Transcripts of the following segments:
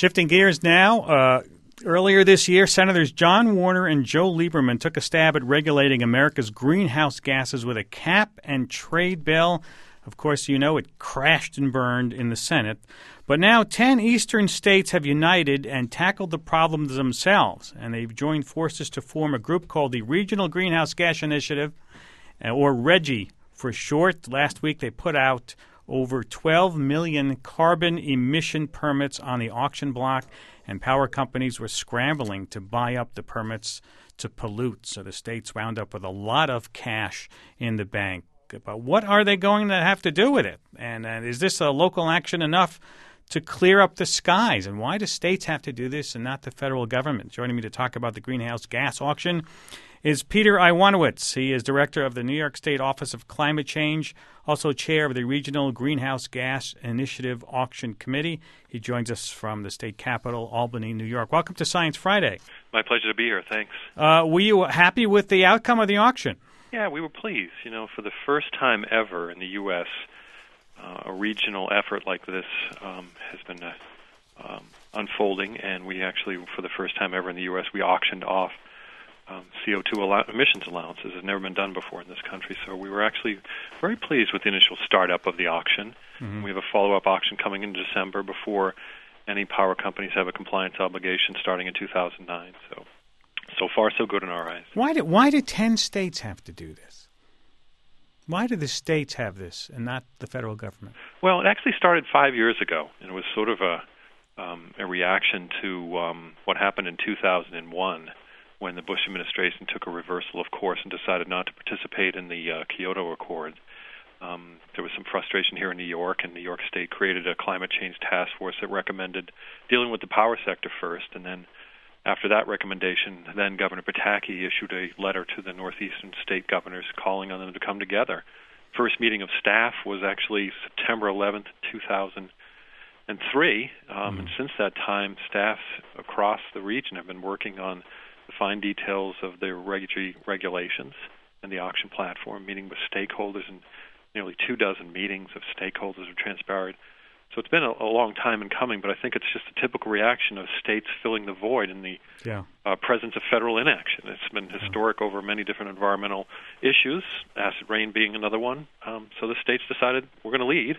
Shifting gears now, earlier this year, Senators John Warner and Joe Lieberman took a stab at regulating America's greenhouse gases with a cap-and-trade bill. Of course, you know it crashed and burned in the Senate. But now 10 eastern states have united and tackled the problem themselves, and they've joined forces to form a group called the Regional Greenhouse Gas Initiative, or RGGI for short. Last week they put out over 12 million carbon emission permits on the auction block, and power companies were scrambling to buy up the permits to pollute. So the states wound up with a lot of cash in the bank. But what are they going to have to do with it? And is this a local action enough to clear up the skies? And why do states have to do this and not the federal government? Joining me to talk about the greenhouse gas auction is Peter Iwanowitz. He is director of the New York State Office of Climate Change, also chair of the Regional Greenhouse Gas Initiative Auction Committee. He joins us from the state capital, Albany, New York. Welcome to Science Friday. My pleasure to be here. Thanks. Were you happy with the outcome of the auction? Yeah, we were pleased. You know, for the first time ever in the U.S., a regional effort like this has been unfolding, and we actually, for the first time ever in the U.S., we auctioned off CO2 emissions allowances. It's never been done before in this country, so we were actually very pleased with the initial startup of the auction. Mm-hmm. We have a follow-up auction coming in December before any power companies have a compliance obligation starting in 2009. So far, so good in our eyes. Why do 10 states have to do this? Why do the states have this and not the federal government? Well, it actually started 5 years ago, and it was sort of a reaction to what happened in 2001 when the Bush administration took a reversal of course and decided not to participate in the Kyoto Accord. There was some frustration here in New York, and New York State created a climate change task force that recommended dealing with the power sector first, and then after that recommendation, then Governor Pataki issued a letter to the northeastern state governors calling on them to come together. First meeting of staff was actually September 11th, 2003, and since that time, staff across the region have been working on the fine details of the regulations and the auction platform, meeting with stakeholders, and nearly 24 meetings of stakeholders have transpired. So it's been a long time in coming, but I think it's just a typical reaction of states filling the void in the presence of federal inaction. It's been historic over many different environmental issues, acid rain being another one. So the states decided we're going to lead,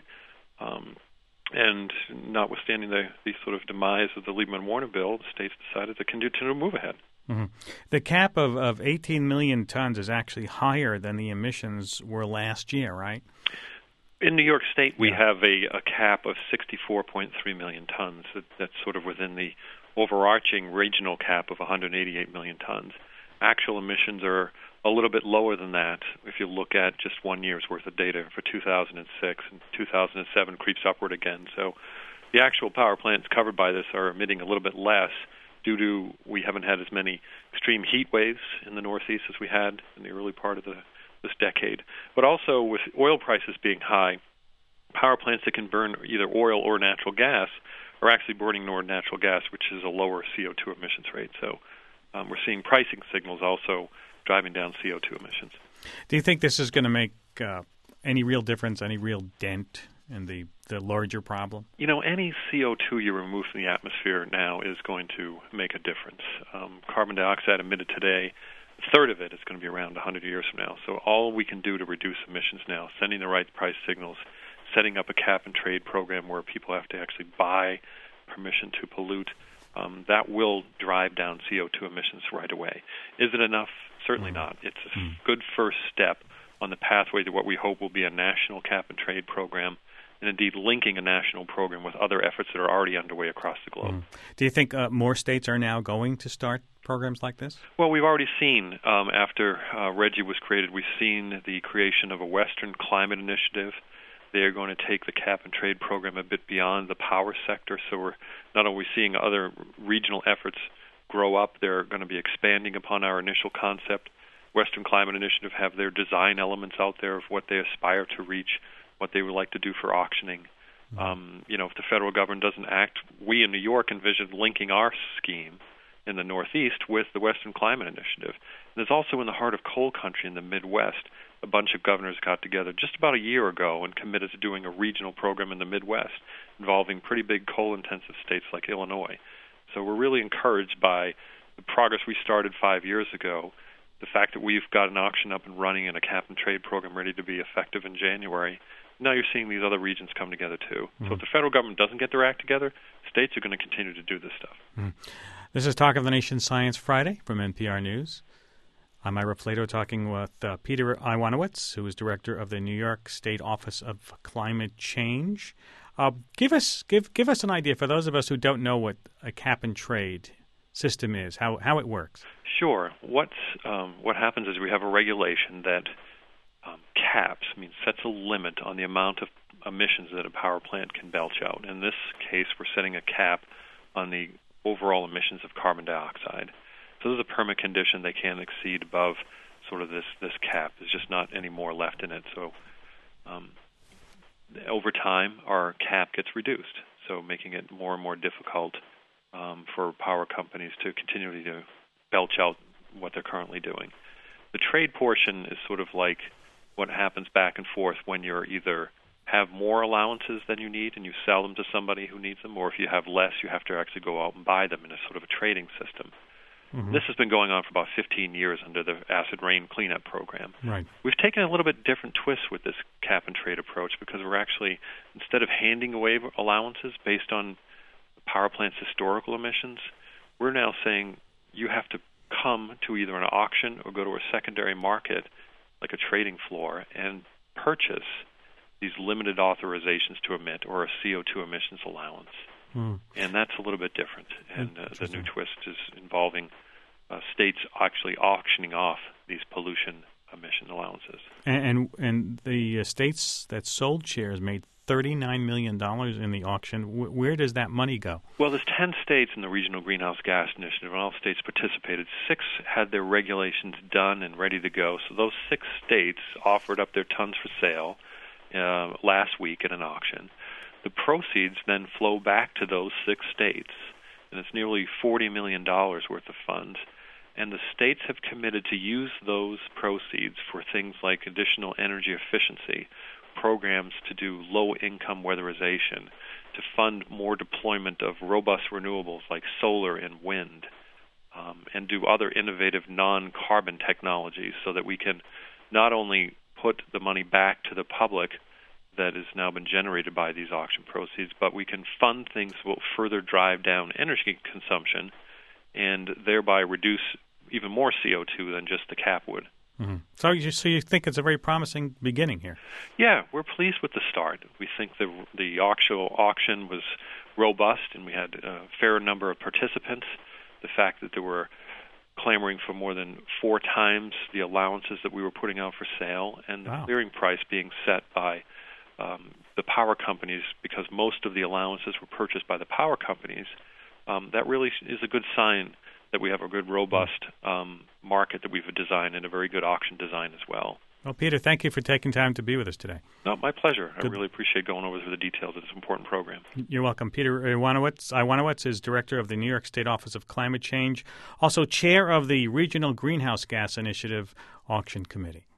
and notwithstanding the sort of demise of the Lieberman-Warner bill, the states decided to continue to move ahead. Mm-hmm. The cap of 18 million tons is actually higher than the emissions were last year, right? In New York State, we have a cap of 64.3 million tons. That's sort of within the overarching regional cap of 188 million tons. Actual emissions are a little bit lower than that if you look at just 1 year's worth of data for 2006, and 2007 creeps upward again. So the actual power plants covered by this are emitting a little bit less due to we haven't had as many extreme heat waves in the Northeast as we had in the early part of this decade. But also with oil prices being high, power plants that can burn either oil or natural gas are actually burning more natural gas, which is a lower CO2 emissions rate. So we're seeing pricing signals also driving down CO2 emissions. Do you think this is going to make any real difference, any real dent in the larger problem? You know, any CO2 you remove from the atmosphere now is going to make a difference. Carbon dioxide emitted today, a third of it is going to be around 100 years from now. So all we can do to reduce emissions now, sending the right price signals, setting up a cap-and-trade program where people have to actually buy permission to pollute, that will drive down CO2 emissions right away. Is it enough? Certainly not. It's a good first step on the pathway to what we hope will be a national cap-and-trade program, and indeed linking a national program with other efforts that are already underway across the globe. Do you think more states are now going to start programs like this? Well, we've already seen, after RGGI was created, we've seen the creation of a Western Climate Initiative. They are going to take the cap-and-trade program a bit beyond the power sector, so we're not only seeing other regional efforts grow up, they're going to be expanding upon our initial concept. Western Climate Initiative have their design elements out there of what they aspire to reach, what they would like to do for auctioning. If the federal government doesn't act, we in New York envision linking our scheme in the Northeast with the Western Climate Initiative. And there's also in the heart of coal country in the Midwest, a bunch of governors got together just about a year ago and committed to doing a regional program in the Midwest involving pretty big coal-intensive states like Illinois. So we're really encouraged by the progress we started 5 years ago, the fact that we've got an auction up and running and a cap-and-trade program ready to be effective in January. Now you're seeing these other regions come together, too. Mm-hmm. So if the federal government doesn't get their act together, states are going to continue to do this stuff. Mm-hmm. This is Talk of the Nation Science Friday from NPR News. I'm Ira Flatow talking with Peter Iwanowitz, who is director of the New York State Office of Climate Change. Give us an idea for those of us who don't know what a cap-and-trade system is, how it works. Sure. What happens is we have a regulation that caps, sets a limit on the amount of emissions that a power plant can belch out. In this case, we're setting a cap on the overall emissions of carbon dioxide. So there's a permit condition they can't exceed above sort of this cap. There's just not any more left in it. So over time, our cap gets reduced, so making it more and more difficult for power companies to continually belch out what they're currently doing. The trade portion is sort of like what happens back and forth when you're either have more allowances than you need and you sell them to somebody who needs them, or if you have less, you have to actually go out and buy them in a sort of a trading system. Mm-hmm. This has been going on for about 15 years under the acid rain cleanup program. Right. We've taken a little bit different twist with this cap-and-trade approach because we're actually, instead of handing away allowances based on the power plant's historical emissions, we're now saying you have to come to either an auction or go to a secondary market, like a trading floor, and purchase these limited authorizations to emit or a CO2 emissions allowance. And that's a little bit different. And the new twist is involving states actually auctioning off these pollution emission allowances. And the states that sold shares made $39 million in the auction. Where does that money go? Well, there's 10 states in the Regional Greenhouse Gas Initiative, and all states participated. 6 had their regulations done and ready to go. So those 6 states offered up their tons for sale last week at an auction. The proceeds then flow back to those 6 states, and it's nearly $40 million worth of funds. And the states have committed to use those proceeds for things like additional energy efficiency, programs to do low-income weatherization, to fund more deployment of robust renewables like solar and wind, and do other innovative non-carbon technologies so that we can not only put the money back to the public that has now been generated by these auction proceeds, but we can fund things that will further drive down energy consumption and thereby reduce even more CO2 than just the cap would. Mm-hmm. So you think it's a very promising beginning here? Yeah, we're pleased with the start. We think the auction was robust and we had a fair number of participants. The fact that there were clamoring for more than 4 times the allowances that we were putting out for sale, and the clearing price being set by the power companies, because most of the allowances were purchased by the power companies, that really is a good sign that we have a good, robust market that we've designed and a very good auction design as well. Well, Peter, thank you for taking time to be with us today. No, my pleasure. I really appreciate going over the details of this important program. You're welcome. Peter Iwanowitz is director of the New York State Office of Climate Change, also chair of the Regional Greenhouse Gas Initiative Auction Committee.